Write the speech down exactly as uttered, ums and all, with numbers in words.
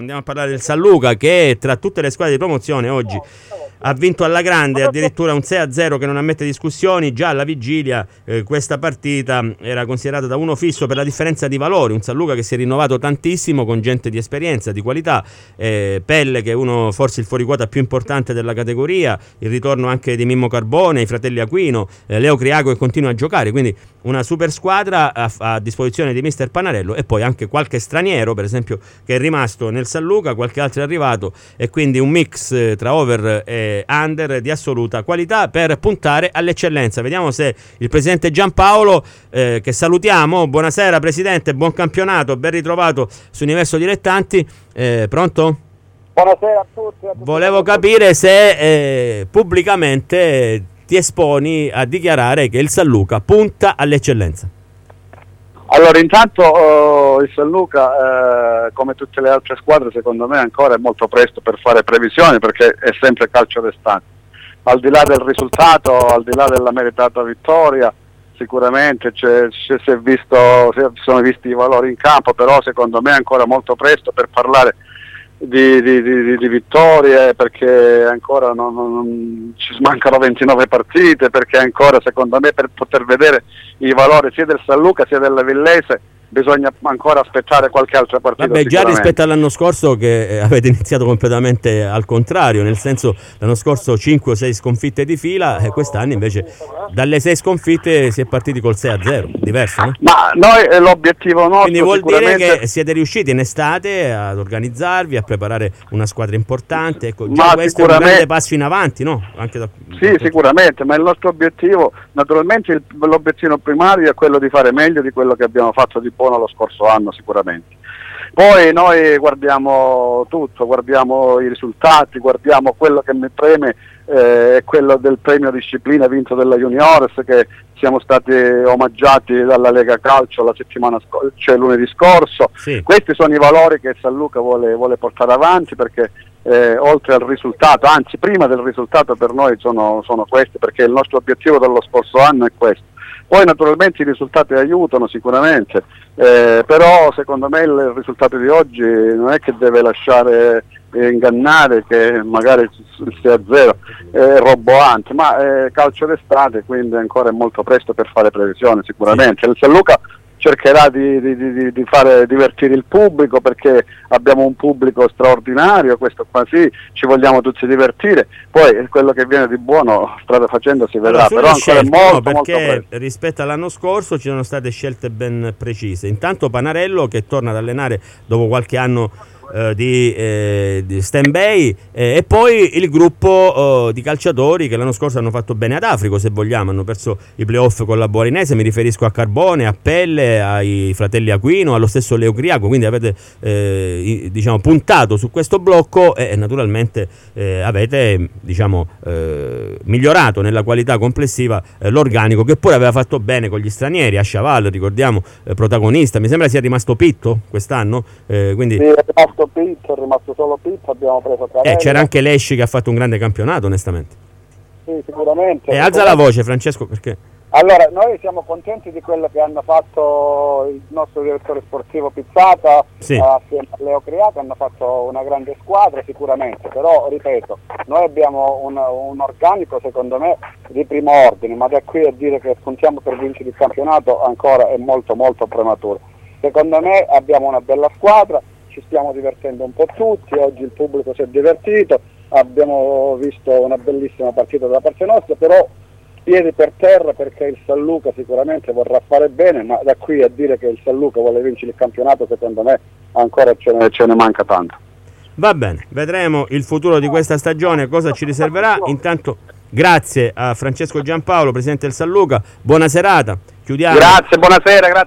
Andiamo a parlare del San Luca, che tra tutte le squadre di promozione oggi ha vinto alla grande, addirittura un sei a zero che non ammette discussioni. Già alla vigilia eh, questa partita era considerata da uno fisso per la differenza di valori. Un San Luca che si è rinnovato tantissimo con gente di esperienza, di qualità, eh, Pelle che è uno forse il fuoriquota più importante della categoria, il ritorno anche di Mimmo Carbone, i fratelli Aquino, eh, Leo Criaco che continua a giocare, quindi una super squadra a, a disposizione di mister Panarello, e poi anche qualche straniero per esempio che è rimasto nel San Luca, qualche altro è arrivato, e quindi un mix eh, tra over e under di assoluta qualità per puntare all'eccellenza. Vediamo se il presidente Giampaolo, eh, che salutiamo, buonasera presidente, buon campionato, ben ritrovato su Universo Dilettanti, eh, pronto? Buonasera a tutti, a tutti. Volevo capire se eh, pubblicamente ti esponi a dichiarare che il San Luca punta all'eccellenza. Allora, intanto uh, il San Luca, eh, come tutte le altre squadre, secondo me ancora è molto presto per fare previsioni, perché è sempre calcio d'estate. Al di là del risultato, al di là della meritata vittoria, sicuramente c'è, c'è, si, è visto, si sono visti i valori in campo, però secondo me è ancora molto presto per parlare Di, di, di, di vittorie, perché ancora non, non, ci mancano ventinove partite, perché ancora secondo me per poter vedere i valori sia del San Luca sia della Villese bisogna ancora aspettare qualche altra partita. Vabbè, già rispetto all'anno scorso che avete iniziato completamente al contrario, nel senso l'anno scorso cinque o sei sconfitte di fila e quest'anno invece dalle sei sconfitte si è partiti col sei a zero, diverso, no? Ma noi eh, l'obiettivo nostro, quindi vuol sicuramente... dire che siete riusciti in estate ad organizzarvi, a preparare una squadra importante, ecco, già ma questo è un grande passo in avanti, no? Anche da, sì, da sicuramente, ma il nostro obiettivo, naturalmente il, l'obiettivo primario è quello di fare meglio di quello che abbiamo fatto di buono lo scorso anno sicuramente. Poi noi guardiamo tutto, guardiamo i risultati, guardiamo quello che mi preme, è eh, quello del premio disciplina vinto dalla Juniores, che siamo stati omaggiati dalla Lega Calcio la settimana scorsa, cioè lunedì scorso. Sì. Questi sono i valori che San Luca vuole, vuole portare avanti, perché eh, oltre al risultato, anzi prima del risultato per noi sono, sono questi, perché il nostro obiettivo dello scorso anno è questo. Poi naturalmente i risultati aiutano sicuramente, eh, però secondo me il risultato di oggi non è che deve lasciare eh, ingannare che magari il sei a zero è roboante, ma è calcio d'estate, quindi ancora è molto presto per fare previsioni sicuramente. Il San Luca cercherà di, di, di, di fare divertire il pubblico, perché abbiamo un pubblico straordinario, questo qua sì, ci vogliamo tutti divertire, poi quello che viene di buono strada facendo si vedrà, allora, però ancora scelte, è molto, no, perché molto presto. Rispetto all'anno scorso ci sono state scelte ben precise. Intanto Panarello che torna ad allenare dopo qualche anno Uh, di, eh, di stand-by, eh, e poi il gruppo uh, di calciatori che l'anno scorso hanno fatto bene ad Africo, se vogliamo, hanno perso i playoff con la Borinese, mi riferisco a Carbone, a Pelle, ai fratelli Aquino, allo stesso Leo Criaco, quindi avete eh, diciamo puntato su questo blocco e, e naturalmente eh, avete diciamo eh, migliorato nella qualità complessiva eh, l'organico, che pure aveva fatto bene con gli stranieri. A Chaval, ricordiamo, eh, protagonista, mi sembra sia rimasto Pitto quest'anno, eh, quindi sì, è rimasto Pitto, è rimasto solo Pitto, abbiamo preso Carella. Eh, c'era anche Lesci che ha fatto un grande campionato, onestamente. Sì, sicuramente. E alza la voce, Francesco, perché? Allora, noi siamo contenti di quello che hanno fatto il nostro direttore sportivo Pizzata, sì. eh, assieme a Leo Criaco, hanno fatto una grande squadra sicuramente, però ripeto, noi abbiamo un, un organico secondo me di primo ordine, ma da qui a dire che contiamo per vincere il campionato ancora è molto molto prematuro. Secondo me abbiamo una bella squadra, ci stiamo divertendo un po' tutti, oggi il pubblico si è divertito, abbiamo visto una bellissima partita da parte nostra, però piedi per terra, perché il San Luca sicuramente vorrà fare bene, ma da qui a dire che il San Luca vuole vincere il campionato secondo me ancora ce ne, ce ne manca tanto. Va bene, vedremo il futuro di questa stagione, cosa ci riserverà. Intanto grazie a Francesco Giampaolo, presidente del San Luca, buona serata, chiudiamo. Grazie, buonasera, grazie.